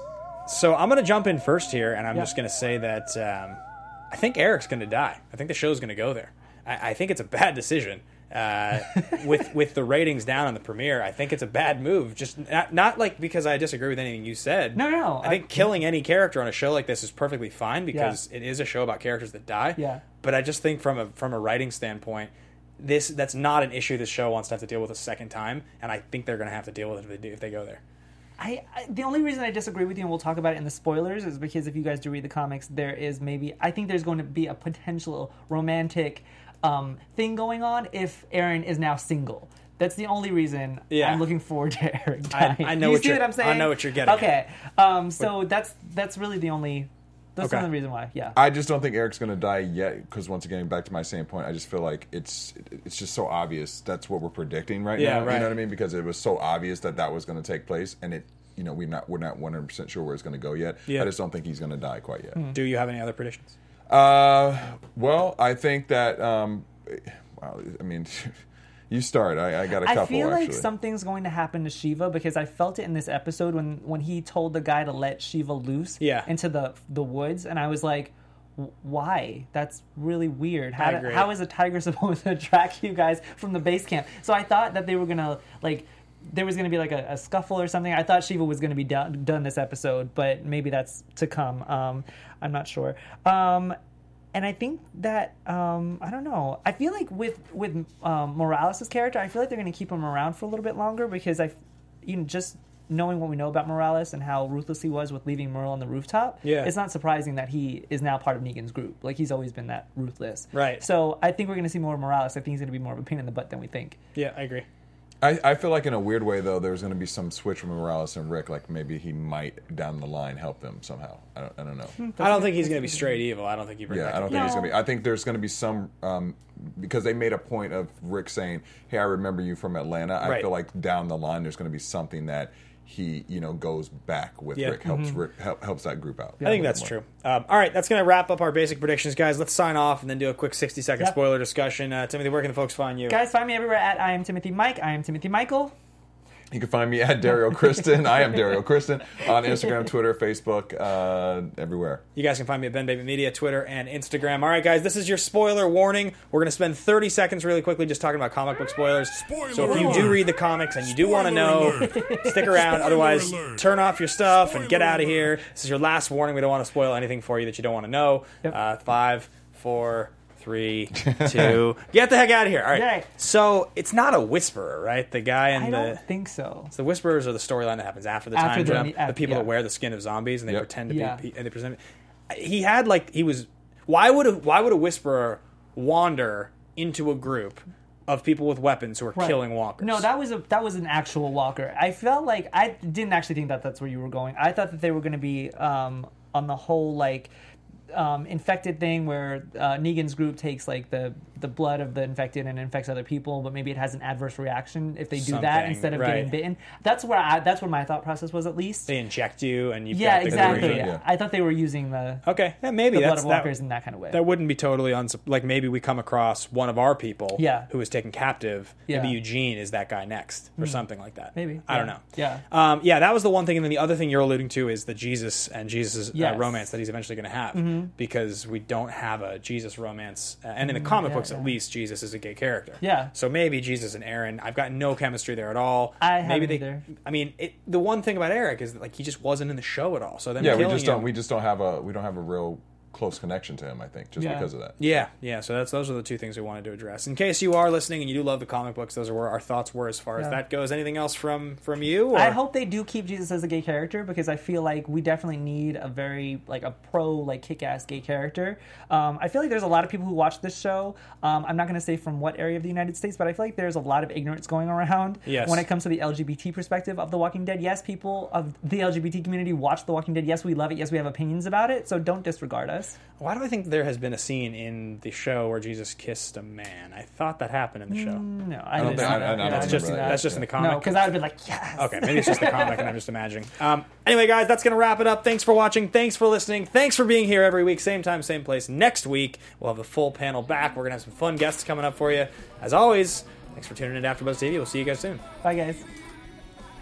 So I'm going to jump in first here, and I'm Yeah. just going to say that um, I think Eric's going to die. I think the show's going to go there. I, I think it's a bad decision. Uh, with with the ratings down on the premiere, I think it's a bad move. Just not, not like because I disagree with anything you said. No, no, no. I think I- killing any character on a show like this is perfectly fine because it is a show about characters that die. Yeah. But I just think from a from a writing standpoint, this that's not an issue this show wants to have to deal with a second time, and I think they're going to have to deal with it if they do if they go there. I, I the only reason I disagree with you, and we'll talk about it in the spoilers, is because if you guys do read the comics, there is maybe I think there's going to be a potential romantic um, thing going on if Aaron is now single. That's the only reason Yeah. I'm looking forward to Eric I- dying. I know Do you what see you're- what I'm saying? I know what you're getting at. Okay, um, so that's that's really the only that's Okay. the only reason why. Yeah. I just don't think Eric's going to die yet because once again, back to my same point, I just feel like it's it's just so obvious that's what we're predicting right Yeah, now. right. You know what I mean? Because it was so obvious that that was going to take place, and it you know we're not we're not one hundred percent sure where it's going to go yet. Yeah. I just don't think he's going to die quite yet. Do you have any other predictions? Uh, well, I think that um, well, I mean, you start. I, I got a couple. I feel like actually. something's going to happen to Shiva because I felt it in this episode when, when he told the guy to let Shiva loose Yeah. into the the woods, and I was like, "W- why? That's really weird. How, I do- agree. how is a tiger supposed to track you guys from the base camp?" So I thought that they were gonna like there was gonna be like a, a scuffle or something. I thought Shiva was gonna be done, done this episode, but maybe that's to come. Um, I'm not sure. Um, and I think that um, I don't know. I feel like with with um, Morales' character, I feel like they're going to keep him around for a little bit longer because I, you know, just knowing what we know about Morales and how ruthless he was with leaving Merle on the rooftop, Yeah. it's not surprising that he is now part of Negan's group. Like he's always been that ruthless, Right. So I think we're going to see more of Morales. I think he's going to be more of a pain in the butt than we think. Yeah, I agree. I, I feel like in a weird way though, there's going to be some switch from Morales and Rick. Like maybe he might down the line help them somehow. I don't, I don't know. I don't think he's going to be straight evil. I don't think he bring Yeah, back I don't think he's No. gonna be. I think there's gonna be some um, because they made a point of Rick saying, "Hey, I remember you from Atlanta." I Right. feel like down the line there's gonna be something that he, you know, goes back with Yeah. Rick, helps Rick, help, helps that group out. I think that's true. Um, all right, that's going to wrap up our basic predictions, guys. Let's sign off and then do a quick sixty second Yep. spoiler discussion. Uh, Timothy, where can the folks find you? Guys, find me everywhere at I am Timothy Mike. I am Timothy Michael. You can find me at Dario Kristen. I am Dario Kristen on Instagram, Twitter, Facebook, uh, everywhere. You guys can find me at Ben Baby Media, Twitter, and Instagram. All right, guys, this is your spoiler warning. We're going to spend thirty seconds really quickly just talking about comic book spoilers. Spoiler so if you alert. do read the comics and you do want to Spoiler know, alert. stick around. Spoiler Otherwise, alert. turn off your stuff and get Spoiler out of here. alert. This is your last warning. We don't want to spoil anything for you that you don't want to know. Yep. Uh, five, four, three, two. Get the heck out of here. All right. Yay. So it's not a whisperer, right? The guy in I the... don't think so. So the whisperers are the storyline that happens after the After time the- jump. after- the people yeah. that wear the skin of zombies and they Yep. pretend to Yeah. be. And they present. He had like he was. Why would a, why would a whisperer wander into a group of people with weapons who are Right. killing walkers? No, that was a that was an actual walker. I felt like I didn't actually think that that's where you were going. I thought that they were going to be um, on the whole like um, infected thing where uh, Negan's group takes like the the blood of the infected and infects other people, but maybe it has an adverse reaction if they do that Something, instead of right. getting bitten. That's where I that's where my thought process was at least. they inject you and you. Yeah, got the exactly. green- Yeah. Yeah. I thought they were using the, Okay, yeah, maybe the blood that's of that, walkers in that kind of way. that wouldn't be totally uns like maybe we come across one of our people Yeah. who was taken captive. Maybe Yeah. Eugene is that guy next or something like that. Maybe. I don't Yeah. know. Yeah. Um, yeah, that was the one thing, and then the other thing you're alluding to is the Jesus and Jesus uh, Yes. romance that he's eventually going to have, because we don't have a Jesus romance, uh, and in the comic yeah, books yeah. at least, Jesus is a gay character. Yeah. So maybe Jesus and Aaron, I've got no chemistry there at all. I maybe haven't they. either. I mean, it, the one thing about Eric is that like he just wasn't in the show at all. So then Yeah, we killing just don't. him- We just don't have a. We don't have a real close connection to him. I think just Yeah. because of that. Yeah, yeah. So that's those are the two things we wanted to address. In case you are listening and you do love the comic books, those are where our thoughts were as far as Yeah. that goes. Anything else from from you? Or? I hope they do keep Jesus as a gay character because I feel like we definitely need a very like a pro like kick-ass gay character. Um, I feel like there's a lot of people who watch this show. Um, I'm not going to say from what area of the United States, but I feel like there's a lot of ignorance going around Yes. when it comes to the L G B T perspective of The Walking Dead. Yes, people of the L G B T community watch The Walking Dead. Yes, we love it. Yes, we have opinions about it. So don't disregard us. Why do I think there has been a scene in the show where Jesus kissed a man? I thought that happened in the show. No, I, don't didn't think- see I- I- that. I don't Yeah, That's remember just that. that's just in the comic. no, because I would be like, yes. Okay, maybe it's just the comic and I'm just imagining. Um, anyway, guys, that's going to wrap it up. Thanks for watching. Thanks for listening. Thanks for being here every week. Same time, same place. Next week, we'll have the full panel back. We're going to have some fun guests coming up for you. As always, thanks for tuning in to AfterBuzz T V. We'll see you guys soon. Bye, guys.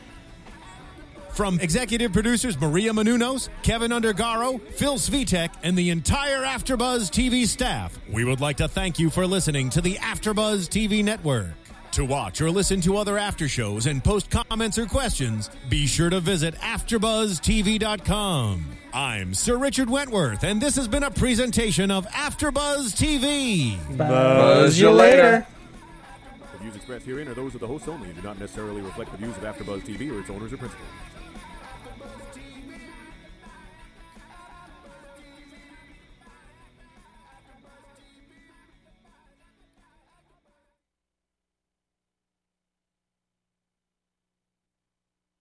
From executive producers Maria Menounos, Kevin Undergaro, Phil Svitek, and the entire AfterBuzz T V staff, we would like to thank you for listening to the AfterBuzz T V network. To watch or listen to other after shows and post comments or questions, be sure to visit after buzz t v dot com. I'm Sir Richard Wentworth, and this has been a presentation of AfterBuzz T V. Buzz you later. The views expressed herein are those of the hosts only and do not necessarily reflect the views of AfterBuzz T V or its owners or principals.